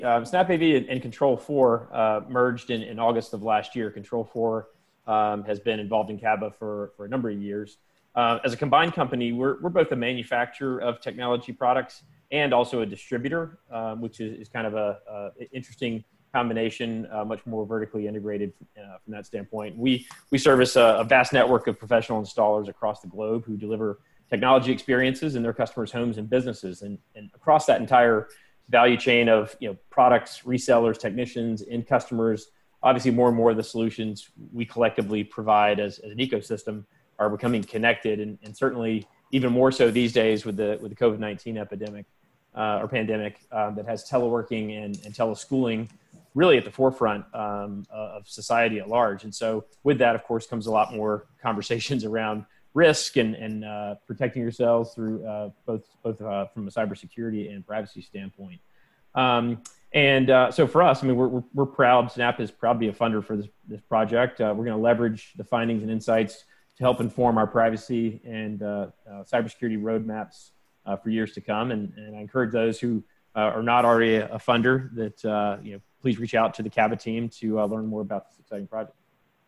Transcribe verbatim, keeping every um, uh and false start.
Um, SnapAV and, and Control four uh, merged in, in August of last year. Control four um, has been involved in C A B A for, for a number of years. Uh, as a combined company, we're, we're both a manufacturer of technology products and also a distributor, um, which is, is kind of a, a interesting combination, uh, much more vertically integrated uh, from that standpoint. We, we service a, a vast network of professional installers across the globe who deliver technology experiences in their customers' homes and businesses. And, and across that entire value chain of you know products, resellers, technicians, end customers, obviously more and more of the solutions we collectively provide as, as an ecosystem are becoming connected, and, and certainly even more so these days with the with the COVID nineteen epidemic uh, or pandemic um, that has teleworking and, and teleschooling really at the forefront um, of society at large. And so with that, of course, comes a lot more conversations around risk and, and uh, protecting yourselves through uh, both both uh, from a cybersecurity and privacy standpoint. Um, and uh, so for us, I mean, we're, we're, we're proud, Snap is proud to be a funder for this, this project. Uh, we're going to leverage the findings and insights to help inform our privacy and uh, uh, cybersecurity roadmaps uh, for years to come. And, and I encourage those who uh, are not already a funder that, uh, you know, please reach out to the C A B A team to uh, learn more about this exciting project.